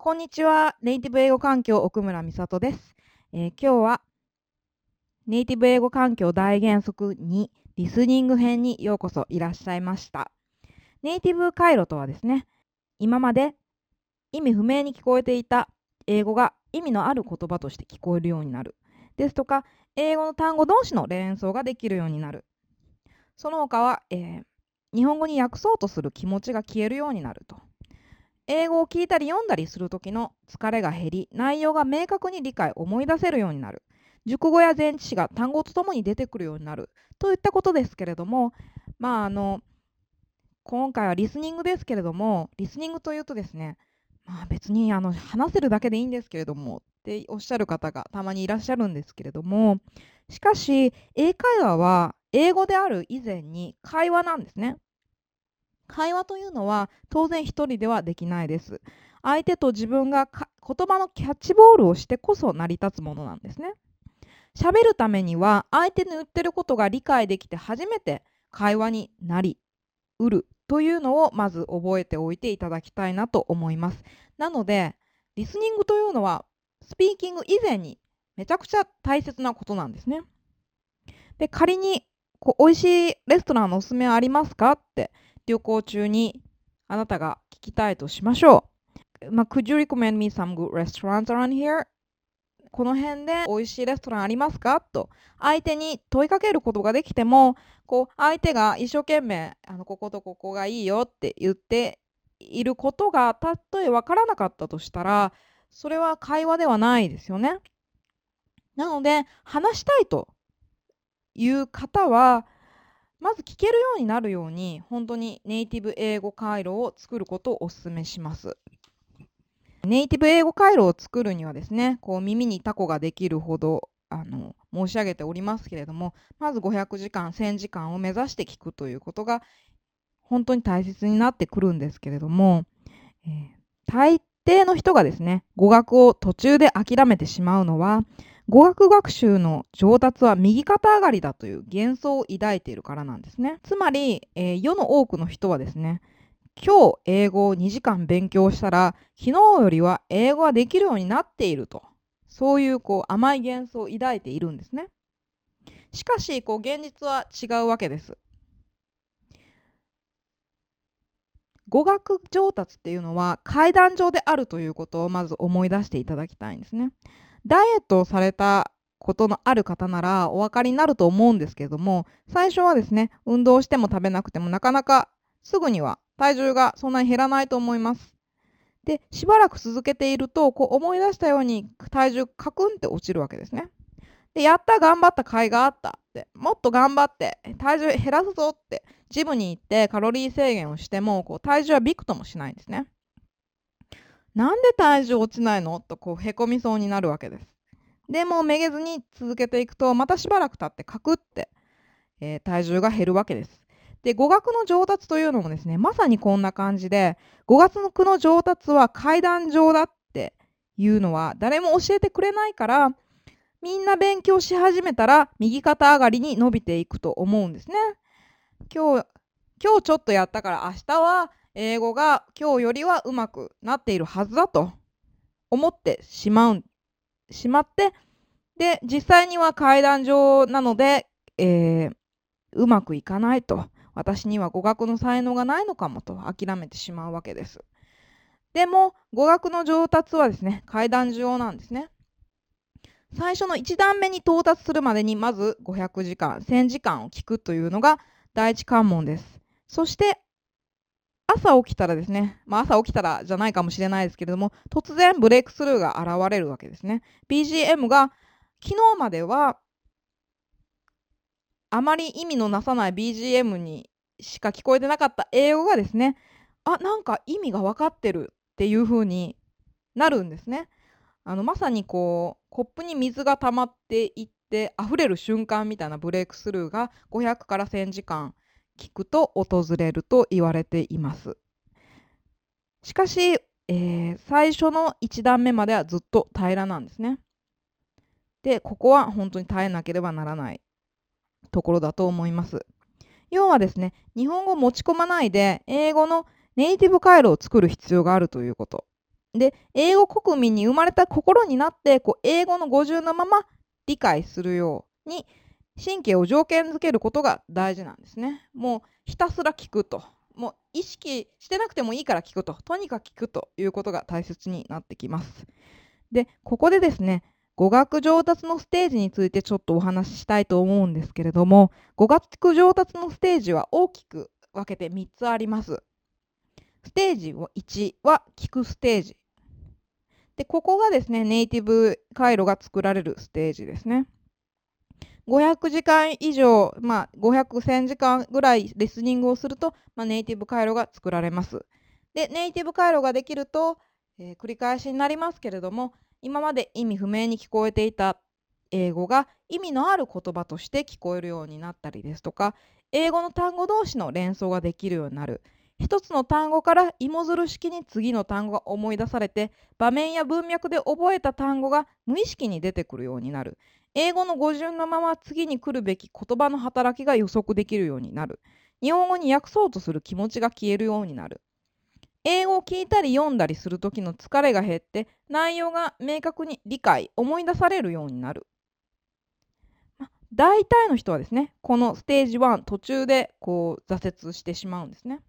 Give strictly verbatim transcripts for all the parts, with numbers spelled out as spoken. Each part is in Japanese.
こんにちは。ネイティブ英語環境奥村美里です、えー、今日はネイティブ英語環境大原則にリスニング編にようこそいらっしゃいました。ネイティブ回路とはですね、今まで意味不明に聞こえていた英語が意味のある言葉として聞こえるようになるですとか、英語の単語同士の連想ができるようになる、その他は、えー、日本語に訳そうとする気持ちが消えるようになると、英語を聞いたり読んだりする時の疲れが減り、内容が明確に理解思い出せるようになる、熟語や前置詞が単語とともに出てくるようになるといったことですけれども、まああの今回はリスニングですけれども、リスニングというとですね、まあ、別にあの話せるだけでいいんですけれどもっておっしゃる方がたまにいらっしゃるんですけれども、しかし英会話は英語である以前に会話なんですね。会話というのは当然一人ではできないです。相手と自分が言葉のキャッチボールをしてこそ成り立つものなんですね。喋るためには相手の言ってることが理解できて初めて会話になりうるというのをまず覚えておいていただきたいなと思います。なのでリスニングというのはスピーキング以前にめちゃくちゃ大切なことなんですね。で、仮にこう美味しいレストランのおすすめはありますかって旅行中にあなたが聞きたいとしましょう。まあ、Could you recommend me some good restaurants around here? この辺で美味しいレストランありますかと相手に問いかけることができても、こう相手が一生懸命あのこことここがいいよって言っていることがたとえ分からなかったとしたら、それは会話ではないですよね。なので話したいという方はまず聞けるようになるように本当にネイティブ英語回路を作ることをお勧めします。ネイティブ英語回路を作るにはですね、こう耳にタコができるほどあの申し上げておりますけれども、まずごひゃくじかんせんじかんを目指して聞くということが本当に大切になってくるんですけれども、えー、大抵の人がですね、語学を途中で諦めてしまうのは、語学学習の上達は右肩上がりだという幻想を抱いているからなんですね。つまり、えー、世の多くの人はですね、今日英語をにじかん勉強したら昨日よりは英語ができるようになっていると、そういうこう甘い幻想を抱いているんですね。しかしこう現実は違うわけです。語学上達っていうのは階段上であるということをまず思い出していただきたいんですね。ダイエットをされたことのある方ならお分かりになると思うんですけれども、最初はですね、運動しても食べなくてもなかなかすぐには体重がそんなに減らないと思います。で、しばらく続けているとこう思い出したように体重カクンって落ちるわけですね。で、やった頑張った甲斐があったって、もっと頑張って体重減らすぞってジムに行ってカロリー制限をしてもこう体重はびくともしないんですね。なんで体重落ちないのとこうへこみそうになるわけです。でもめげずに続けていくとまたしばらく経ってカクって、えー、体重が減るわけです。で、語学の上達というのもですね、まさにこんな感じで、語学の上達は階段上だっていうのは誰も教えてくれないから、みんな勉強し始めたら右肩上がりに伸びていくと思うんですね。今日、今日ちょっとやったから明日は英語が今日よりはうまくなっているはずだと思ってしまう、しまって、で、実際には階段上なので、えー、うまくいかないと。私には語学の才能がないのかもと諦めてしまうわけです。でも、語学の上達はですね、階段上なんですね。最初のいち段目に到達するまでにまずごひゃくじかん、せんじかんを聞くというのが第一関門です。そして朝起きたらですね、まあ、朝起きたらじゃないかもしれないですけれども、突然ブレイクスルーが現れるわけですね。ビージーエム が昨日まではあまり意味のなさない ビージーエム にしか聞こえてなかった英語がですね、あ、なんか意味が分かってるっていう風になるんですね。あのまさにこうコップに水が溜まっていって溢れる瞬間みたいなブレイクスルーがごひゃくからせんじかん聞くと訪れると言われています。しかし、えー、最初のいち段目まではずっと平らなんですね。で、ここは本当に耐えなければならないところだと思います。要はですね、日本語を持ち込まないで英語のネイティブ回路を作る必要があるということ。 で、英語国民に生まれた心になって、こう英語の語順のまま理解するように神経を条件づけることが大事なんですね。もうひたすら聞くと。もう意識してなくてもいいから聞くと。とにかく聞くということが大切になってきます。で、ここでですね、語学上達のステージについてちょっとお話ししたいと思うんですけれども、語学上達のステージは大きく分けてみっつあります。ステージいちは聞くステージ。で、ここがですね、ネイティブ回路が作られるステージですね。ごひゃくじかん以上、まあ、ごひゃく、せんじかんぐらいリスニングをすると、まあ、ネイティブ回路が作られます。で、ネイティブ回路ができると、えー繰り返しになりますけれども、今まで意味不明に聞こえていた英語が意味のある言葉として聞こえるようになったりですとか、英語の単語同士の連想ができるようになる。一つの単語から芋づる式に次の単語が思い出されて、場面や文脈で覚えた単語が無意識に出てくるようになる。英語の語順のまま次に来るべき言葉の働きが予測できるようになる。日本語に訳そうとする気持ちが消えるようになる。英語を聞いたり読んだりする時の疲れが減って、内容が明確に理解、思い出されるようになる。まあ大体の人はですね、このステージいち途中でこう挫折してしまうんですね。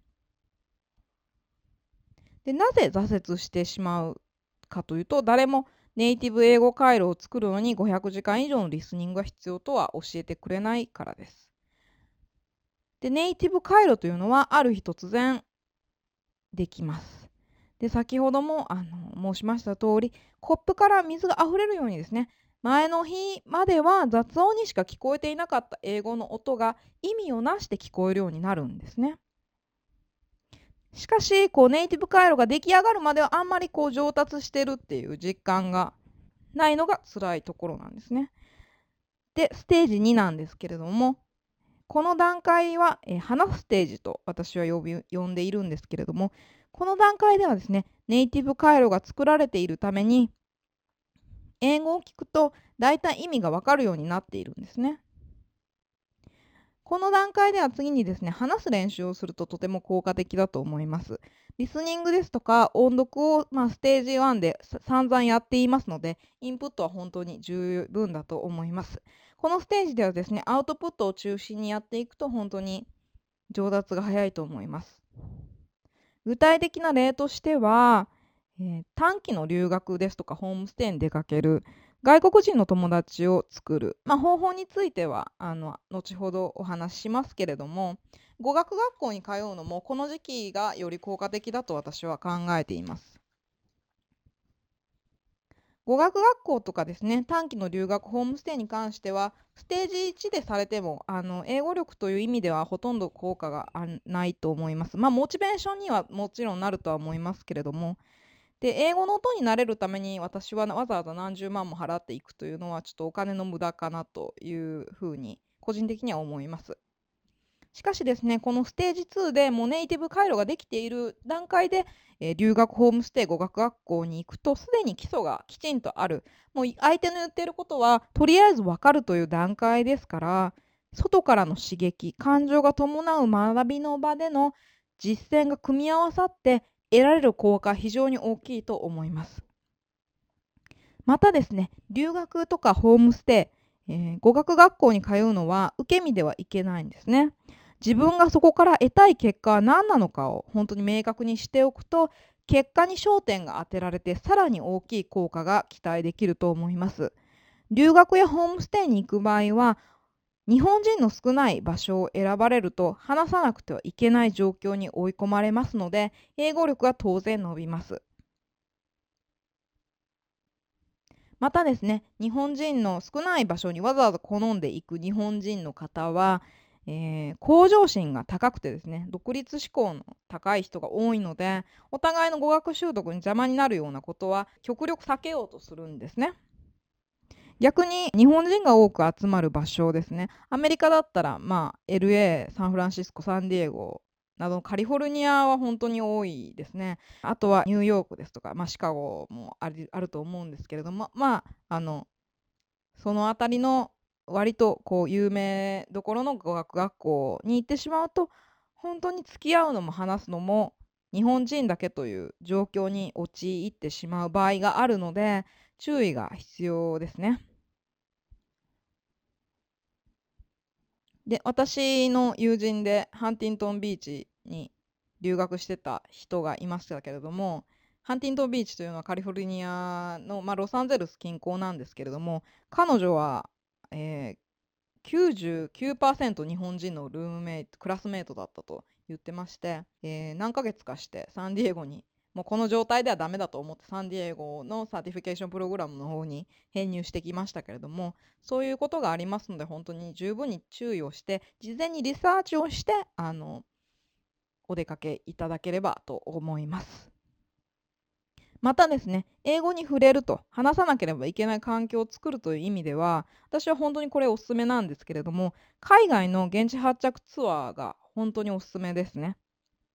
で、なぜ挫折してしまうかというと、誰もネイティブ英語回路を作るのにごひゃくじかん以上のリスニングが必要とは教えてくれないからです。で、ネイティブ回路というのはある日突然できます。で、先ほどもあの申しました通り、コップから水があふれるようにですね、前の日までは雑音にしか聞こえていなかった英語の音が意味をなして聞こえるようになるんですね。しかし、こうネイティブ回路が出来上がるまではあんまりこう上達してるっていう実感がないのが辛いところなんですね。で、ステージになんですけれども、この段階は、えー話すステージと私は呼び呼んでいるんですけれども、この段階ではですね、ネイティブ回路が作られているために、英語を聞くと大体意味がわかるようになっているんですね。この段階では次にですね、話す練習をするととても効果的だと思います。リスニングですとか音読を、まあ、ステージいちでさ散々やっていますので、インプットは本当に十分だと思います。このステージではですね、アウトプットを中心にやっていくと本当に上達が早いと思います。具体的な例としては、えー短期の留学ですとかホームステイに出かける、外国人の友達を作る、まあ、方法についてはあの後ほどお話ししますけれども、語学学校に通うのもこの時期がより効果的だと私は考えています。語学学校とかですね、短期の留学ホームステイに関しては、ステージいちでされても、あの英語力という意味ではほとんど効果があないと思います。まあ、モチベーションにはもちろんなるとは思いますけれども、で、英語の音に慣れるために私はわざわざ何十万も払っていくというのはちょっとお金の無駄かなというふうに個人的には思います。しかしですね、このステージにでもうネイティブ回路ができている段階で、えー留学ホームステイ語学学校に行くとすでに基礎がきちんとある。もう相手の言っていることはとりあえずわかるという段階ですから、外からの刺激、感情が伴う学びの場での実践が組み合わさって得られる効果は非常に大きいと思います。またですね、留学とかホームステイ、えー語学学校に通うのは受け身ではいけないんですね。自分がそこから得たい結果は何なのかを本当に明確にしておくと、結果に焦点が当てられてさらに大きい効果が期待できると思います。留学やホームステイに行く場合は、日本人の少ない場所を選ばれると話さなくてはいけない状況に追い込まれますので、英語力は当然伸びます。またですね、日本人の少ない場所にわざわざ好んでいく日本人の方は、えー向上心が高くてですね、独立志向の高い人が多いので、お互いの語学習得に邪魔になるようなことは極力避けようとするんですね。逆に日本人が多く集まる場所ですね。アメリカだったら、まあ、エルエー、サンフランシスコ、サンディエゴなどカリフォルニアは本当に多いですね。あとはニューヨークですとか、まあ、シカゴもありあると思うんですけれども、まあ、あのその辺りの割とこう有名どころの語学学校に行ってしまうと、本当に付き合うのも話すのも日本人だけという状況に陥ってしまう場合があるので、注意が必要ですね。で、私の友人でハンティントンビーチに留学してた人がいましたけれども、ハンティントンビーチというのはカリフォルニアの、まあ、ロサンゼルス近郊なんですけれども、彼女は、えーきゅうじゅうきゅうパーセント日本人のルームメイト、クラスメイトだったと言ってまして、えー何ヶ月かしてサンディエゴに、もうこの状態ではダメだと思ってサンディエゴのサーティフィケーションプログラムの方に編入してきましたけれども、そういうことがありますので、本当に十分に注意をして、事前にリサーチをして、あの、お出かけいただければと思います。またですね、英語に触れると、話さなければいけない環境を作るという意味では、私は本当にこれおすすめなんですけれども、海外の現地発着ツアーが本当におすすめですね。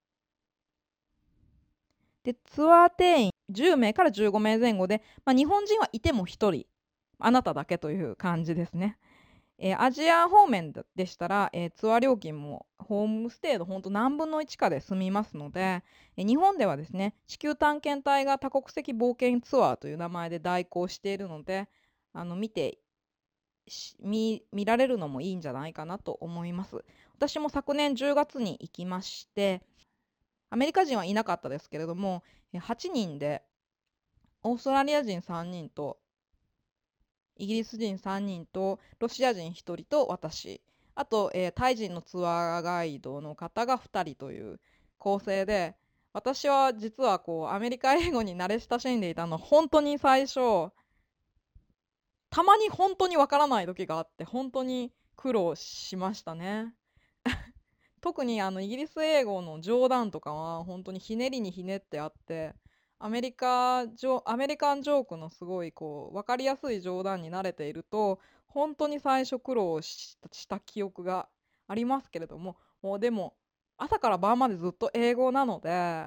で、ツアー定員じゅうめいからじゅうごめいぜん後で、まあ、日本人はいてもひとり、あなただけという感じですね。えーアジア方面でしたら、えーツアー料金もホームステイのほんと何分のいちかで済みますので、えー日本ではですね、地球探検隊が多国籍冒険ツアーという名前で代行しているので、あの見て見見られるのもいいんじゃないかなと思います。私も昨年じゅうがつに行きまして、アメリカ人はいなかったですけれども、えーはちにんでオーストラリア人さんにんとイギリス人さんにんとロシア人ひとりと私、あと、えータイ人のツアーガイドの方がふたりという構成で、私は実はこうアメリカ英語に慣れ親しんでいたの本当に最初、たまに本当にわからない時があって本当に苦労しましたね。特にあのイギリス英語の冗談とかは本当にひねりにひねってあって、アメリカジョアメリカンジョークのすごいこう分かりやすい冗談に慣れていると本当に最初苦労したした記憶がありますけれども、もうでも朝から晩までずっと英語なので、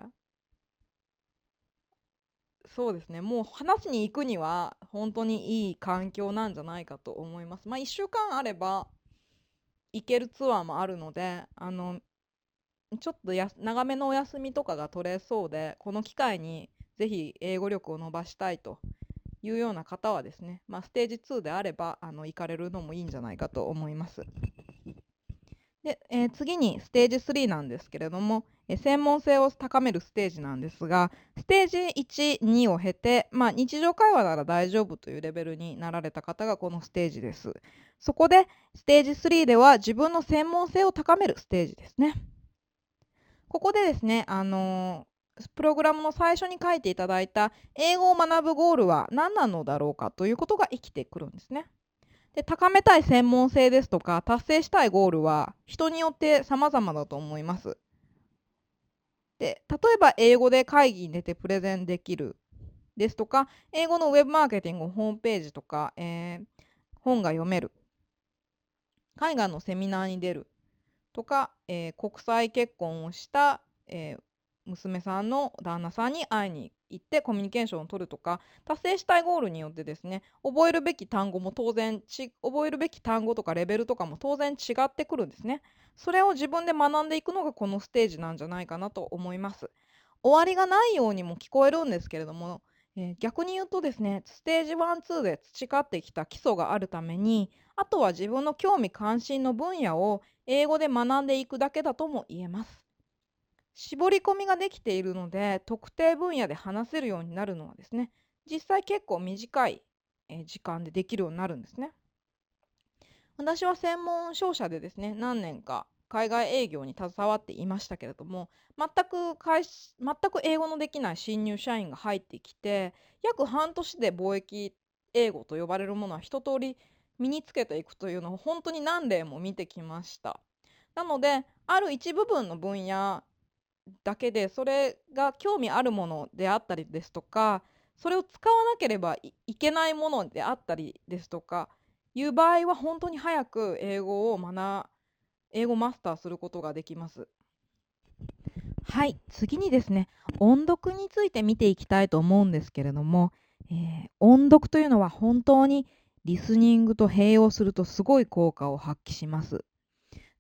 そうですね、もう話しに行くには本当にいい環境なんじゃないかと思います。まあいっしゅうかんあれば行けるツアーもあるので、あのちょっとや長めのお休みとかが取れそうで、この機会にぜひ英語力を伸ばしたいというような方はですね、まあ、ステージツーであればあの行かれるのもいいんじゃないかと思います。で、えー次にステージスリーなんですけれども、えー専門性を高めるステージなんですが、ステージいち、にを経て、まあ、日常会話なら大丈夫というレベルになられた方がこのステージです。そこでステージスリーでは自分の専門性を高めるステージですね。ここでですね、あのープログラムの最初に書いていただいた英語を学ぶゴールは何なのだろうかということが生きてくるんですね。で、高めたい専門性ですとか達成したいゴールは人によって様々だと思います。で、例えば英語で会議に出てプレゼンできるですとか、英語のウェブマーケティングホームページとか、えー本が読める、海外のセミナーに出るとか、えー国際結婚をした、えー娘さんの旦那さんに会いに行ってコミュニケーションを取るとか、達成したいゴールによってですね、覚えるべき単語も当然ち覚えるべき単語とかレベルとかも当然違ってくるんですね。それを自分で学んでいくのがこのステージなんじゃないかなと思います。終わりがないようにも聞こえるんですけれども、えー逆に言うとですね、ステージワン、ツーで培ってきた基礎があるために、あとは自分の興味関心の分野を英語で学んでいくだけだとも言えます。絞り込みができているので、特定分野で話せるようになるのはですね、実際結構短いえー時間でできるようになるんですね。私は専門商社でですね、何年か海外営業に携わっていましたけれども、全く会し全く英語のできない新入社員が入ってきて、約半年で貿易英語と呼ばれるものは一通り身につけていくというのを本当に何例も見てきました。なので、ある一部分の分野だけで、それが興味あるものであったりですとか、それを使わなければいいけないものであったりですとかいう場合は本当に早く英語を学英語マスターすることができます。はい、次にですね、音読について見ていきたいと思うんですけれども、えー音読というのは本当にリスニングと併用するとすごい効果を発揮します。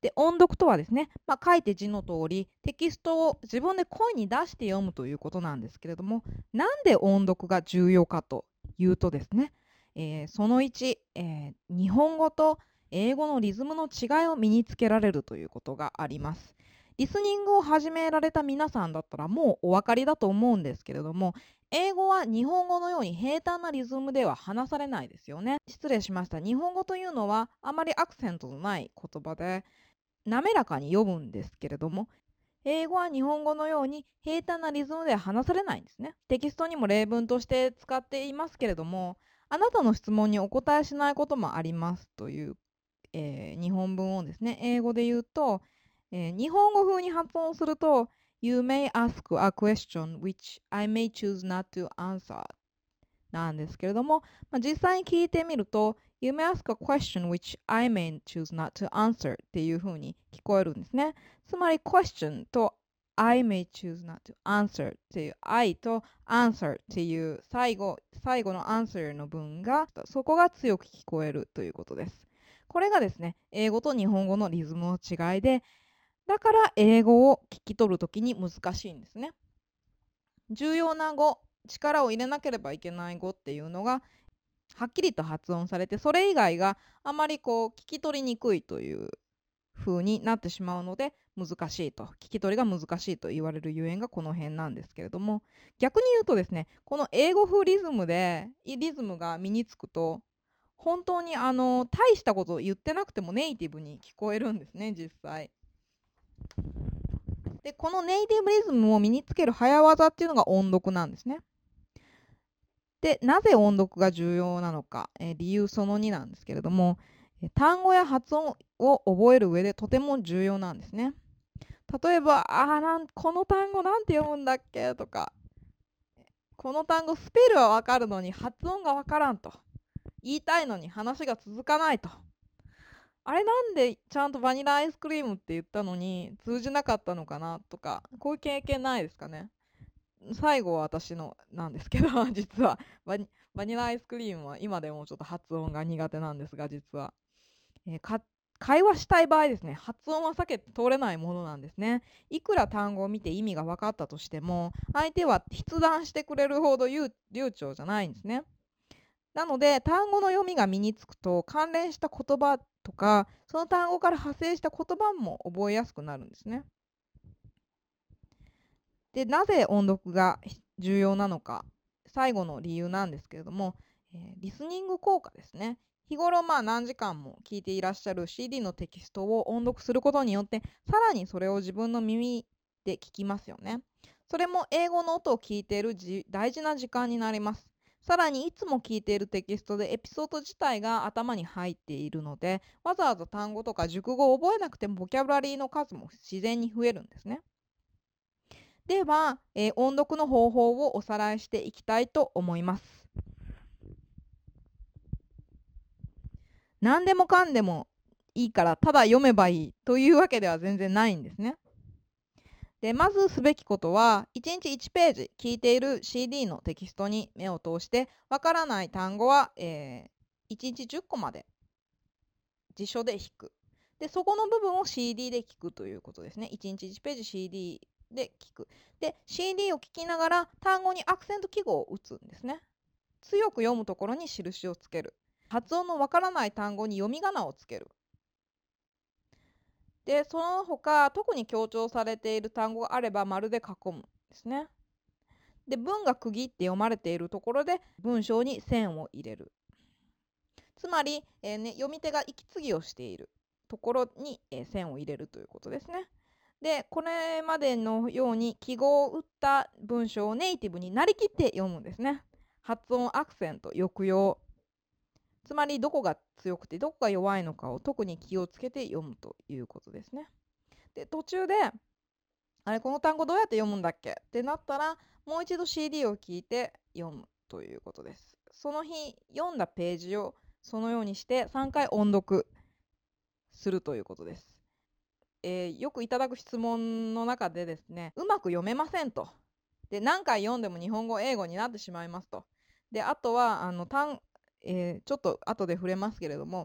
で、音読とはですね、まあ、書いて字の通りテキストを自分で声に出して読むということなんですけれども、なんで音読が重要かというとですね、えーそのいち、えー日本語と英語のリズムの違いを身につけられるということがあります。リスニングを始められた皆さんだったらもうお分かりだと思うんですけれども、英語は日本語のように平坦なリズムでは話されないですよね。失礼しました。日本語というのはあまりアクセントのない言葉で滑らかに読むんですけれども、英語は日本語のように平坦なリズムでは話されないんですね。テキストにも例文として使っていますけれども、あなたの質問にお答えしないこともありますという、えー日本文をですね、英語で言うと、えー日本語風に発音すると You may ask a question which I may choose not to answer なんですけれども、まあ、実際に聞いてみると You may ask a question which I may choose not to answer っていう風に聞こえるんですね。つまり question と I may choose not to answer っていう I と answer っていう最後最後の answer の文がそこが強く聞こえるということです。これがですね、英語と日本語のリズムの違いで、だから英語を聞き取るときに難しいんですね。重要な語、力を入れなければいけない語っていうのがはっきりと発音されて、それ以外があまりこう聞き取りにくいという風になってしまうので難しいと、聞き取りが難しいと言われるゆえんがこの辺なんですけれども、逆に言うとですね、この英語風リズムでリズムが身につくと本当にあの大したことを言ってなくてもネイティブに聞こえるんですね、実際。で、このネイティブリズムを身につける早技っていうのが音読なんですね。で、なぜ音読が重要なのか、えー理由そのになんですけれども、えー単語や発音を覚える上でとても重要なんですね。例えば、あーなんこの単語なんて読むんだっけとか、この単語スペルはわかるのに発音がわからんと。言いたいのに話が続かないと。あれなんでちゃんとバニラアイスクリームって言ったのに通じなかったのかなとか、こういう経験ないですかね。最後は私のなんですけど実はバニバニラアイスクリームは今でもちょっと発音が苦手なんですが、実は、えーか会話したい場合ですね、発音は避けて通れないものなんですね。いくら単語を見て意味が分かったとしても、相手は筆談してくれるほど流流暢じゃないんですね。なので、単語の読みが身につくと、関連した言葉とか、その単語から派生した言葉も覚えやすくなるんですね。で、なぜ音読が重要なのか、最後の理由なんですけれども、えーリスニング効果ですね。日頃まあ何時間も聞いていらっしゃる シーディー のテキストを音読することによって、さらにそれを自分の耳で聞きますよね。それも英語の音を聞いているじ大事な時間になります。さらにいつも聞いているテキストでエピソード自体が頭に入っているので、わざわざ単語とか熟語を覚えなくてもボキャブラリーの数も自然に増えるんですね。では、えー音読の方法をおさらいしていきたいと思います。何でもかんでもいいからただ読めばいいというわけでは全然ないんですね。で、まずすべきことはいちにちいちページ聞いている シーディー のテキストに目を通して、わからない単語は、えーいちにちじゅっこまで辞書で弾く。で、そこの部分を シーディー で聞くということですね。いちにちいちページ シーディー で聞く。で、シーディー を聞きながら単語にアクセント記号を打つんですね。強く読むところに印をつける。発音のわからない単語に読み仮名をつける。で、その他、特に強調されている単語があれば丸で囲むんですね。で、文が区切って読まれているところで文章に線を入れる。つまり、えーね、読み手が息継ぎをしているところに、えー線を入れるということですね。で、これまでのように記号を打った文章をネイティブになりきって読むんですね。発音、アクセント、抑揚。つまりどこが強くてどこが弱いのかを特に気をつけて読むということですね。で、途中で、あれ、この単語どうやって読むんだっけってなったら、もう一度 シーディー を聞いて読むということです。その日読んだページをそのようにしてさんかい音読するということです。えーよくいただく質問の中でですね、うまく読めませんと。で、何回読んでも日本語、英語になってしまいますと。で、あとは、あの、単えーちょっと後で触れますけれども、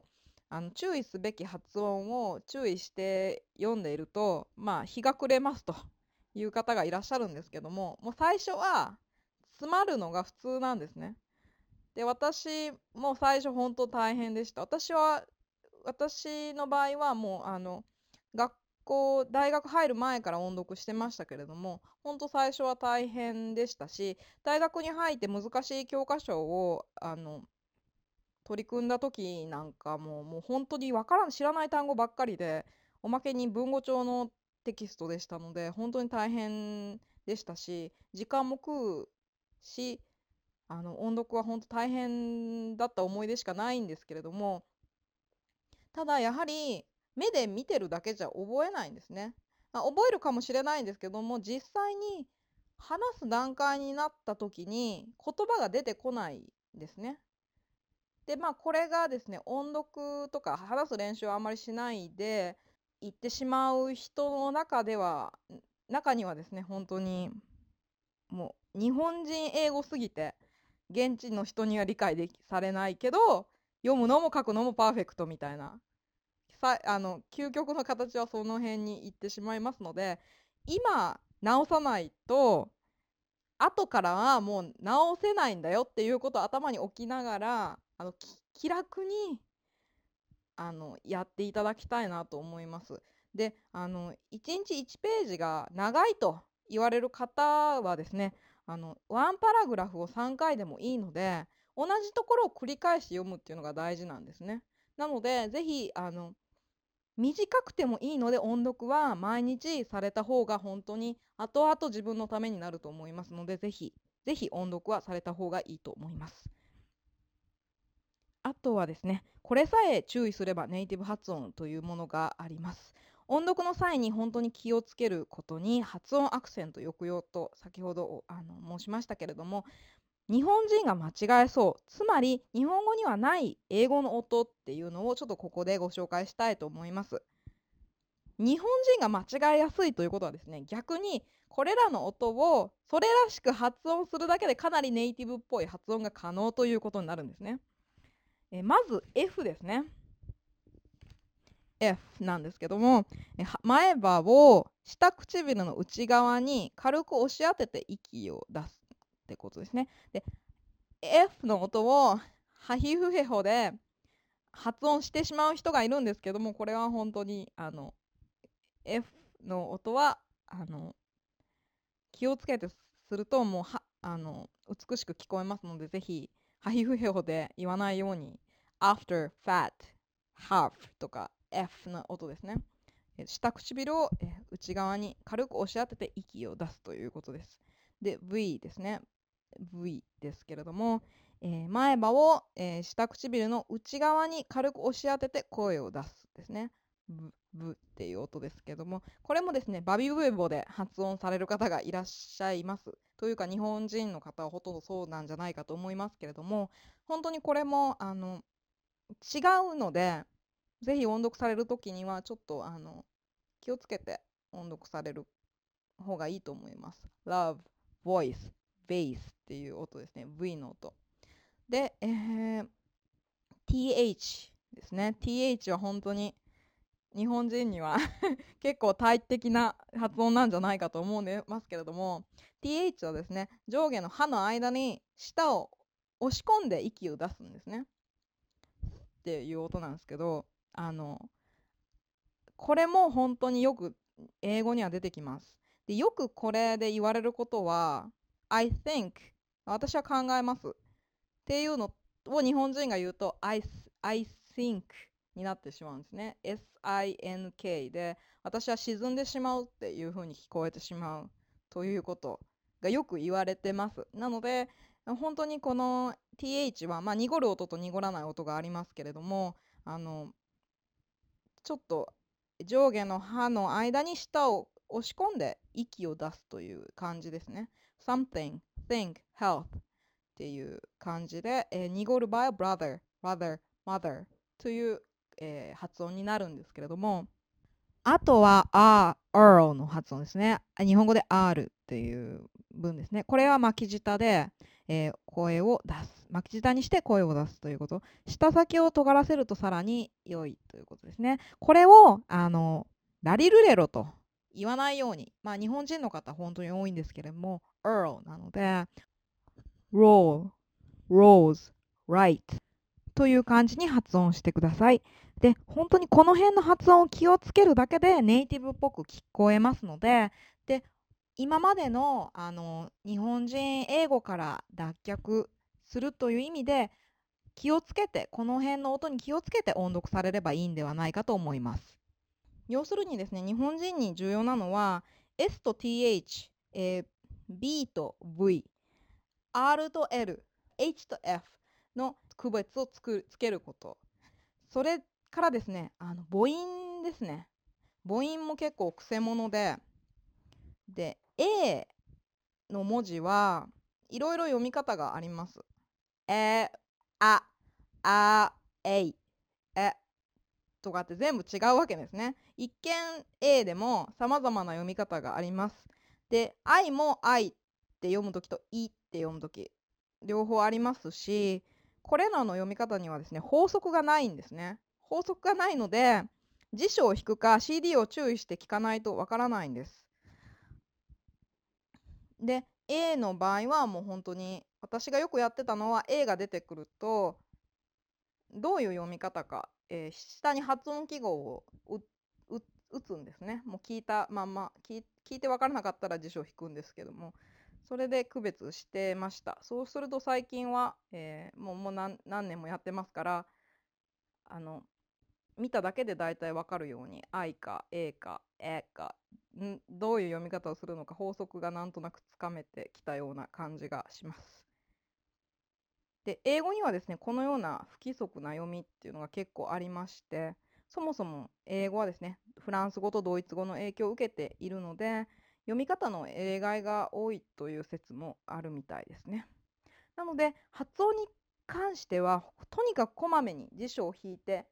あの注意すべき発音を注意して読んでいると、まあ、日が暮れますという方がいらっしゃるんですけども、もう最初は詰まるのが普通なんですね。で、私も最初本当大変でした。私は、私の場合はもう、あの、学校、大学入る前から音読してましたけれども、本当最初は大変でしたし、大学に入って難しい教科書を、あの、取り組んだ時なんかも、もう本当にわからん、知らない単語ばっかりで、おまけに文語帳のテキストでしたので、本当に大変でしたし、時間も食うし、あの音読は本当大変だった思い出しかないんですけれども、ただやはり目で見てるだけじゃ覚えないんですね。まあ、覚えるかもしれないんですけども、実際に話す段階になった時に言葉が出てこないんですね。で、まあこれがですね、音読とか話す練習はあんまりしないで言ってしまう人の中では、中にはですね、本当にもう日本人英語すぎて現地の人には理解できされないけど、読むのも書くのもパーフェクトみたいな、さあの究極の形はその辺に行ってしまいますので、今直さないと後からはもう直せないんだよっていうことを頭に置きながら、あの気楽にあのやっていただきたいなと思います。で、あのいちにちいちページが長いと言われる方はですね、あのワンパラグラフをさんかいでもいいので、同じところを繰り返し読むっていうのが大事なんですね。なので、ぜひあの短くてもいいので音読は毎日された方が本当に後々自分のためになると思いますので、ぜひぜひ音読はされた方がいいと思います。あとはですね、これさえ注意すればネイティブ発音というものがあります。音読の際に本当に気をつけることに、発音アクセント抑揚と先ほどあの申しましたけれども、日本人が間違えそう、つまり日本語にはない英語の音っていうのをちょっとここでご紹介したいと思います。日本人が間違えやすいということはですね、逆にこれらの音をそれらしく発音するだけでかなりネイティブっぽい発音が可能ということになるんですね。えまず F ですね。 F なんですけども、え前歯を下唇の内側に軽く押し当てて息を出すってことですね。で F の音をハヒフヘホで発音してしまう人がいるんですけども、これは本当にあの F の音はあの気をつけてするともうはあの美しく聞こえますので、ぜひハヒフヘホで言わないように after fat half とか F の音ですね。下唇を内側に軽く押し当てて息を出すということです。で V ですね。 V ですけれども、えー前歯を、えー下唇の内側に軽く押し当てて声を出すですね。ブブっていう音ですけども、これもですね、バビブエボで発音される方がいらっしゃいます。というか日本人の方はほとんどそうなんじゃないかと思いますけれども、本当にこれもあの違うので、ぜひ音読されるときにはちょっとあの気をつけて音読される方がいいと思います。love, voice, bass っていう音ですね。V の音。で、えー、th ですね。th は本当に日本人には結構大敵な発音なんじゃないかと思いますけれども、 th はですね、上下の歯の間に舌を押し込んで息を出すんですねっていう音なんですけど、あのこれも本当によく英語には出てきます。でよくこれで言われることは I think、 私は考えますっていうのを日本人が言うと I, I think になってしまうんですね。 エスアイエヌケー で私は沈んでしまうっていう風に聞こえてしまうということがよく言われてます。なので本当にこの th は、まあ、濁る音と濁らない音がありますけれども、あのちょっと上下の歯の間に舌を押し込んで息を出すという感じですね。something, think, health っていう感じで、えー濁る場合は brother, brother, mother という、えー発音になるんですけれども、あとは R、R の発音ですね。日本語で R っていう文ですね。これは巻き舌で、えー声を出す。巻き舌にして声を出すということ。舌先を尖らせるとさらに良いということですね。これを、あの、ラリルレロと言わないように。まあ、日本人の方本当に多いんですけれども、earl なので、roll, rose, right という感じに発音してください。で、本当にこの辺の発音を気をつけるだけでネイティブっぽく聞こえますので、で、今までの、あの日本人英語から脱却するという意味で気をつけて、この辺の音に気をつけて音読されればいいんではないかと思います。要するにですね、日本人に重要なのは S と ティーエイチ、えー B と V、R と L、H と F の区別をつくつけること。それからですね、あの母音ですね。母音も結構くせ者で、で、A の文字はいろいろ読み方があります。え、あ、あ、えい、えとかって全部違うわけですね。一見 A でも様々な読み方があります。で、I も I って読むときと I って読むとき、両方ありますし、これらの読み方にはですね、法則がないんですね。法則がないので、辞書を引くか シーディー を注意して聞かないとわからないんです。で、A の場合はもう本当に、私がよくやってたのは A が出てくると、どういう読み方か、えー下に発音記号をうう打つんですね。もう聞いたまんま、聞い聞いて分からなかったら辞書を引くんですけども、それで区別してました。そうすると最近は、えーもうもう何何年もやってますから、あの見ただけで大体分かるように I か A か E かんどういう読み方をするのか法則がなんとなくつかめてきたような感じがします。で、英語にはですね、このような不規則な読みっていうのが結構ありまして、そもそも英語はですね、フランス語とドイツ語の影響を受けているので、読み方の例外が多いという説もあるみたいですね。なので、発音に関しては、とにかくこまめに辞書を引いて、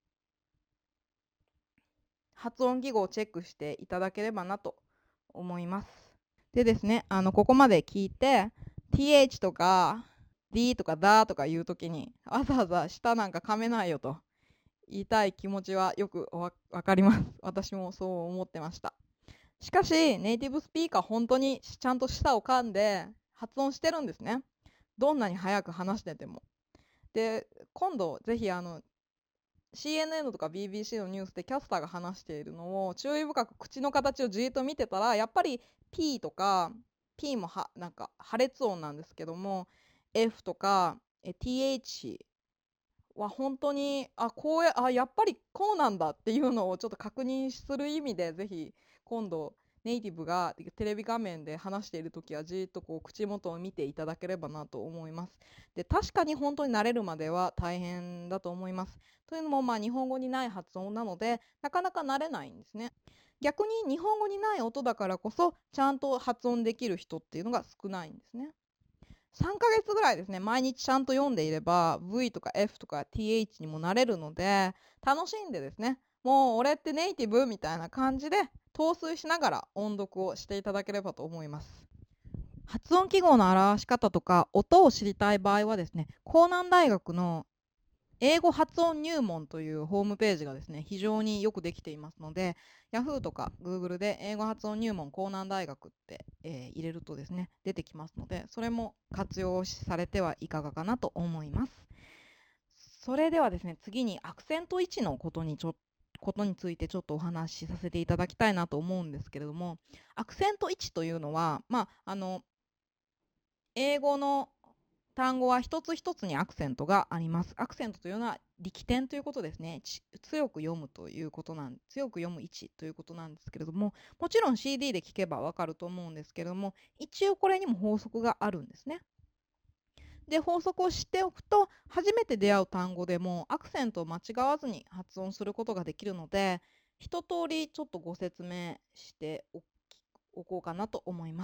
発音記号をチェックしていただければなと思います。でですね、あのここまで聞いて ティーエイチ とか D とかだとか言うときにわざわざ舌なんか噛めないよと言いたい気持ちはよくわかります。私もそう思ってました。しかしネイティブスピーカー本当にちゃんと舌を噛んで発音してるんですね。どんなに早く話してても。で、今度ぜひあのシーエヌエヌ とか ビービーシー のニュースでキャスターが話しているのを注意深く口の形をじーっと見てたら、やっぱり P とか P もはなんか破裂音なんですけども F とか ティーエイチ は本当にあこうやあやっぱりこうなんだっていうのをちょっと確認する意味で、ぜひ今度ネイティブがテレビ画面で話しているときはじーっとこう口元を見ていただければなと思います。で、確かに本当に慣れるまでは大変だと思います。というのもまあ日本語にない発音なのでなかなか慣れないんですね。逆に日本語にない音だからこそちゃんと発音できる人っていうのが少ないんですね。さんかげつぐらいですね、毎日ちゃんと読んでいれば V とか F とか ティーエイチ にもなれるので、楽しんでですね、もう俺ってネイティブみたいな感じで陶酔しながら音読をしていただければと思います。発音記号の表し方とか音を知りたい場合はですね、江南大学の英語発音入門というホームページがですね、非常によくできていますので、Yahoo とか Google で英語発音入門江南大学って、えー入れるとですね、出てきますので、それも活用されてはいかがかなと思います。それではですね、次にアクセント位置のことにちょことについてちょっとお話しさせていただきたいなと思うんですけれども、アクセント位置というのは、まあ、あの英語の単語は一つ一つにアクセントがあります。アクセントというのは力点ということですね。強く読むということなん、強く読む位置ということなんですけれども、もちろん シーディー で聞けばわかると思うんですけれども、一応これにも法則があるんですね。で、法則を知っておくと、初めて出会う単語でもアクセントを間違わずに発音することができるので、一通りちょっとご説明しておこうかなと思います。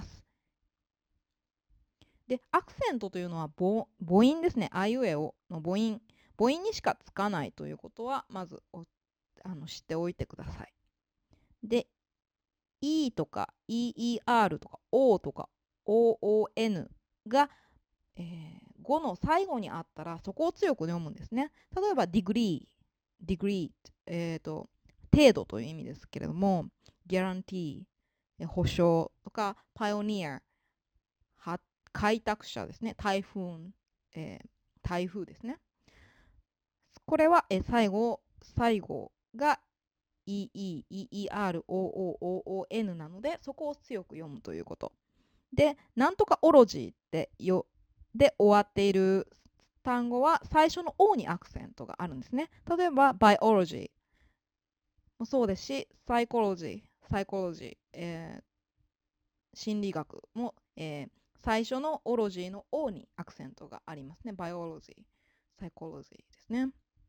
で、アクセントというのは母母音ですね。あいうえおの母音。母音にしかつかないということは、まずあの知っておいてください。で、E とか イーイーアール とか O とかオーオーエヌ が、えー、語の最後にあったらそこを強く読むんですね。例えば degree、degree、えーと、程度という意味ですけれども、guarantee、保証とか pioneer、開拓者ですね。台風、えー、台風ですね。これは、えー、最後、最後が イーイー、イーイーアール、オーオー、オーオーエヌ なので、そこを強く読むということ。で、なんとかオロジーってよで終わっている単語は最初の O にアクセントがあるんですね。例えば、バイオロジーもそうですし、サイコロジー、サイコロジー、えー、心理学も、えー、最初のオロジーの O にアクセントがありますね。バイオロジー、サイコロジーですね。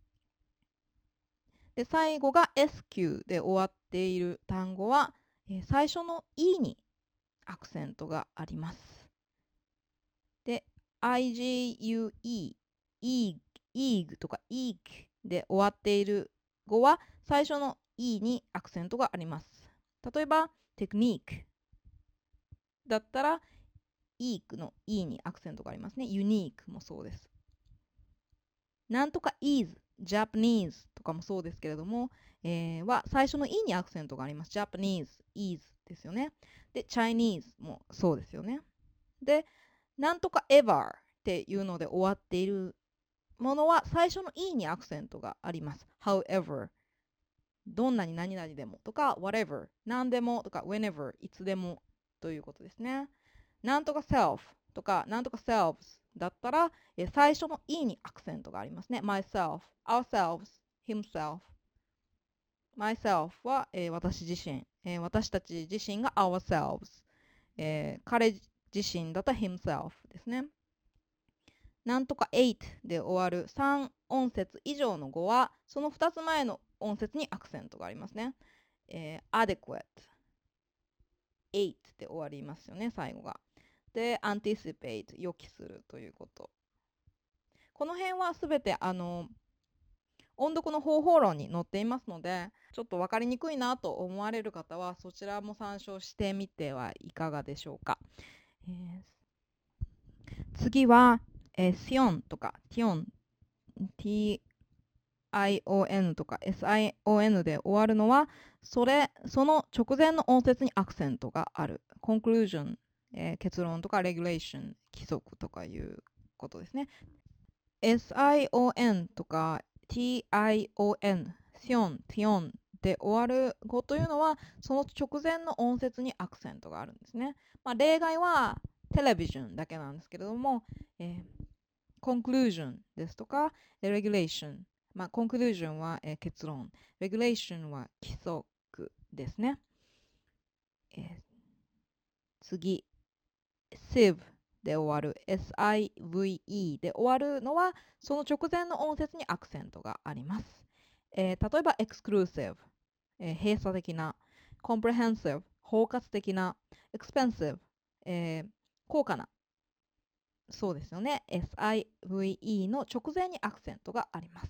で、最後が エスキュー で終わっている単語は、えー、最初の E にアクセントがあります。で、アイジーユーイー、イーグ、イーグとかイーグで終わっている語は最初の E にアクセントがあります。例えば、テクニックだったら、イークの E にアクセントがありますね。ユニークもそうです。なんとか is、Japanese とかもそうですけれども、えー、は最初の E にアクセントがあります。Japanese、is ですよね。で、Chinese もそうですよね。で、なんとか ever っていうので終わっているものは最初の E にアクセントがあります。however、どんなに何々でもとか whatever、何でもとか whenever、いつでもということですね。なんとか self とかなんとか selves だったら最初の E にアクセントがありますね。myself、ourselves、himself。myself は、えー、私自身、えー、私たち自身が ourselves、えー、彼自身だったら himself ですね。なんとかはちで終わるさん音節以上の語はそのふたつまえの音節にアクセントがありますね。えー、adequate、はちで終わりますよね、最後が。で、anticipate、予期するということ。この辺はすべてあの音読の方法論に載っていますので、ちょっと分かりにくいなと思われる方はそちらも参照してみてはいかがでしょうか。えー、次は、えー、シオンとかティオン、ティアイオーエヌ とか エスアイオーエヌ で終わるのは、それ、その直前の音節にアクセントがある。conclusion、えー、結論とか regulation、規則とかいうことですね。エスアイオーエヌ とか ティーアイオーエヌ、シオン、ティオンで終わる語というのは、その直前の音節にアクセントがあるんですね。まあ、例外はテレビジョンだけなんですけれども、えー、conclusion ですとか regulation、まあ、conclusion は、えー、結論、regulation は規則ですね。えー、次、sieve で終わる エスアイブイイー で終わるのはその直前の音節にアクセントがあります。えー、例えば exclusive、えー、閉鎖的な comprehensive、包括的な expensive、えー、高価な、そうですよね。エスアイブイイー の直前にアクセントがあります。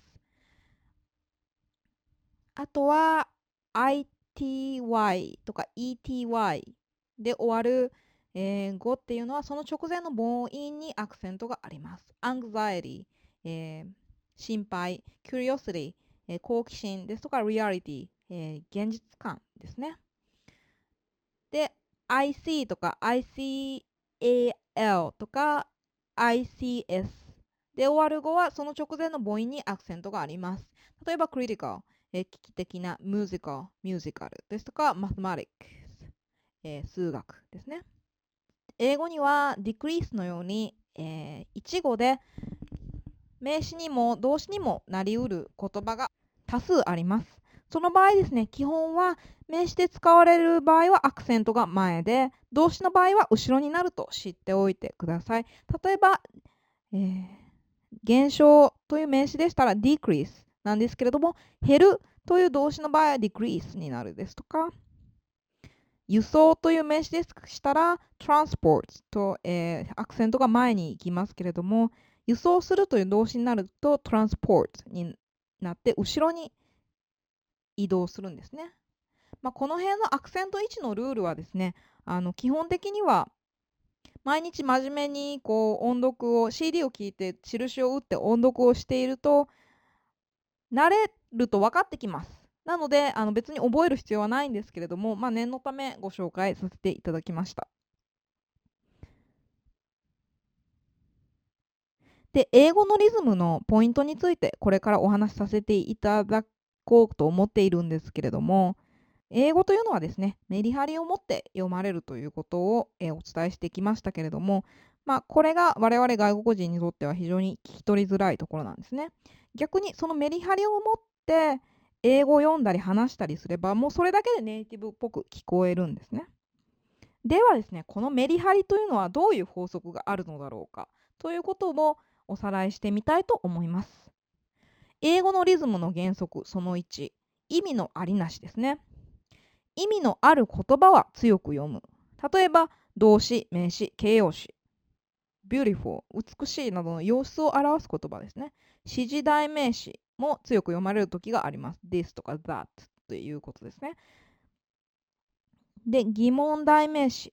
あとは アイティーワイ とか イーティーワイ で終わるえー、語っていうのはその直前の母音にアクセントがあります。anxiety、えー、心配、curiosity、えー、好奇心ですとか reality、えー、現実感ですね。で、アイシー とか アイシーエーエル とか アイシーエス で終わる語はその直前の母音にアクセントがあります。例えば critical、えー、危機的な musical、musical ですとか mathematics、えー、数学ですね。英語には decrease のように、えー、一語で名詞にも動詞にもなりうる言葉が多数あります。その場合ですね、基本は名詞で使われる場合はアクセントが前で、動詞の場合は後ろになると知っておいてください。例えば、えー、減少という名詞でしたら decrease なんですけれども、減るという動詞の場合は decrease になるですとか、輸送という名詞でしたら transport と、えー、アクセントが前に行きますけれども、輸送するという動詞になると transport になって後ろに移動するんですね。まあ、この辺のアクセント位置のルールはですね、あの基本的には毎日真面目にこう音読を シーディー を聞いて印を打って音読をしていると慣れると分かってきます。なのであの別に覚える必要はないんですけれども、まあ、念のためご紹介させていただきました。で、英語のリズムのポイントについてこれからお話しさせていただこうと思っているんですけれども、英語というのはですね、メリハリを持って読まれるということを、えーお伝えしてきましたけれども、まあ、これが我々外国人にとっては非常に聞き取りづらいところなんですね。逆にそのメリハリを持って英語を読んだり話したりすれば、もうそれだけでネイティブっぽく聞こえるんですね。ではですね、このメリハリというのはどういう法則があるのだろうかということをおさらいしてみたいと思います。英語のリズムの原則そのいち、意味のありなしですね。意味のある言葉は強く読む。例えば動詞、名詞、形容詞、beautiful、美しいなどの様子を表す言葉ですね。指示代名詞も強く読まれる時があります。this とか that ということですね。で、疑問代名詞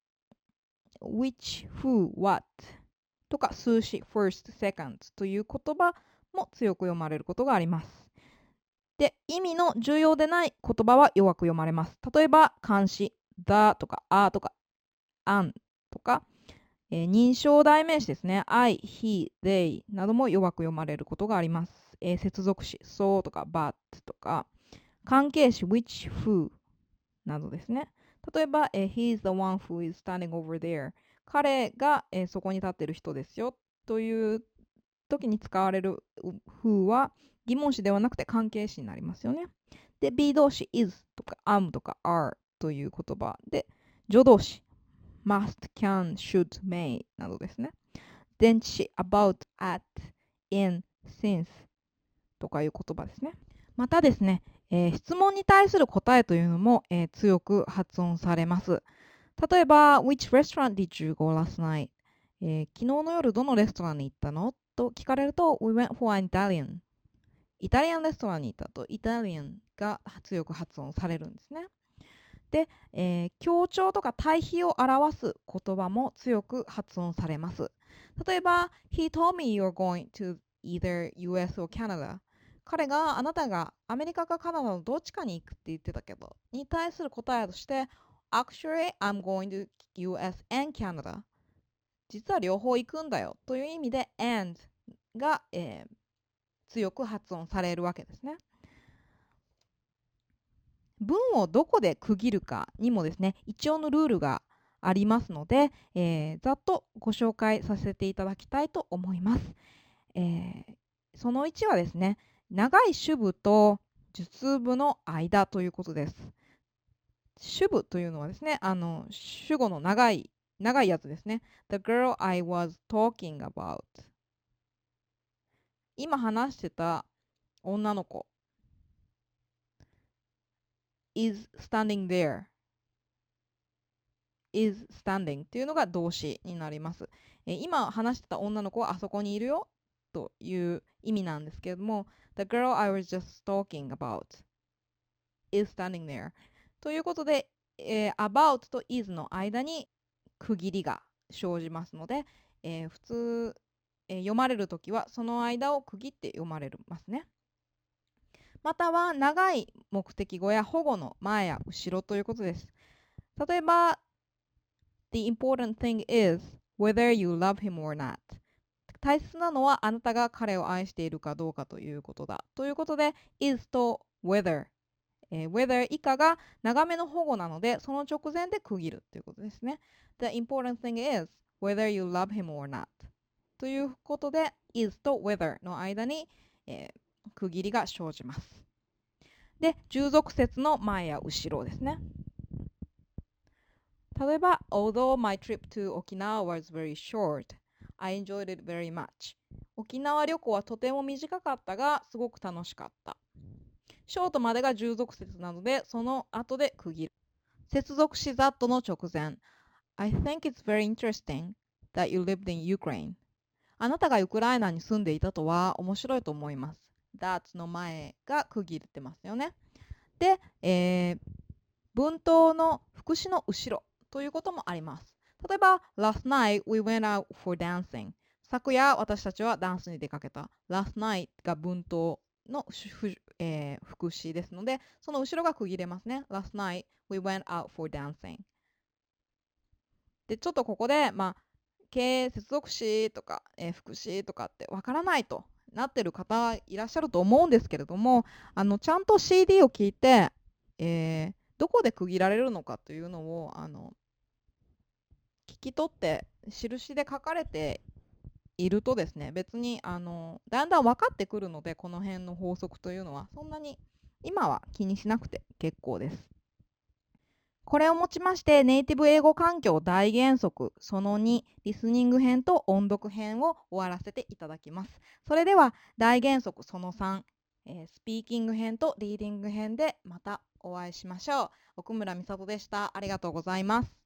which、who、what とか数詞 first、second という言葉も強く読まれることがあります。で、意味の重要でない言葉は弱く読まれます。例えば漢詞 the とか a とか an とか、えー認証代名詞ですね。I、he、they なども弱く読まれることがあります。えー接続詞 so とか but とか、関係詞 which、who などですね。例えば、えー he is the one who is standing over there。彼が、えーそこに立っている人ですよという時に使われる who は疑問詞ではなくて関係詞になりますよね。で、be 動詞 is とか am とか are という言葉で、助動詞 must、can、should、may などですね。前置詞 about、at、in、since とかいう言葉ですね。またですね、えー質問に対する答えというのも、えー強く発音されます。例えば、Which restaurant did you go last night? えー昨日の夜どのレストランに行ったのと聞かれると、We went for an Italian。イタリアンレストランに行ったと、イタリアンが強く発音されるんですね。で、えー強調とか対比を表す言葉も強く発音されます。例えば、He told me you're going to either ユーエス or Canada。彼があなたがアメリカかカナダのどっちかに行くって言ってたけど、に対する答えとして、Actually, I'm going to ユーエス and Canada。実は両方行くんだよという意味で and が、えー強く発音されるわけですね。文をどこで区切るかにもですね、一応のルールがありますので、えーざっとご紹介させていただきたいと思います。えーそのいちはですね、長い主語と述語の間ということです。主語というのはですね、あの主語の長い長いやつですね。The girl I was talking about。今話してた女の子 is standing there is standing というのが動詞になります。えー今話してた女の子はあそこにいるよという意味なんですけれども、The girl I was just talking about is standing there ということで、えー about と is の間に区切りが生じますので、えー普通、えー読まれるときはその間を区切って読まれますね。または長い目的語や保護の前や後ろということです。例えば、The important thing is whether you love him or not。大切なのはあなたが彼を愛しているかどうかということだ。ということで、is と whether、えー whether 以下が長めの保護なので、その直前で区切るということですね。The important thing is whether you love him or not。ということで、is と whether の間に、えー区切りが生じます。で、従属説の前や後ろですね。例えば、Although my trip to Okinawa was very short, I enjoyed it very much. 沖縄旅行はとても短かったが、すごく楽しかった。ショートまでが従属説なので、その後で区切る。接続詞 that の直前。I think it's very interesting that you lived in Ukraine. あなたがウクライナに住んでいたとは面白いと思います。that の前が区切ってますよね。で、えー文頭の副詞の後ろということもあります。 例えば、Last night we went out for dancing。昨夜私たちはダンスに出かけた。Last night が文頭のふ、えー、副詞ですので、その後ろが区切れますね。Last night we went out for dancing。で、ちょっとここで、まあ、形接続詞とか、えー、副詞とかってわからないとなってる方いらっしゃると思うんですけれども、あのちゃんと シーディー を聞いて、えー、どこで区切られるのかというのをあの聞き取って印で書かれているとですね、別にあのだんだん分かってくるので、この辺の法則というのはそんなに今は気にしなくて結構です。これをもちましてネイティブ英語環境大原則そのにリスニング編と音読編を終わらせていただきます。それでは大原則そのさん、えー、スピーキング編とリーディング編でまたお会いしましょう。奥村美里でした。ありがとうございます。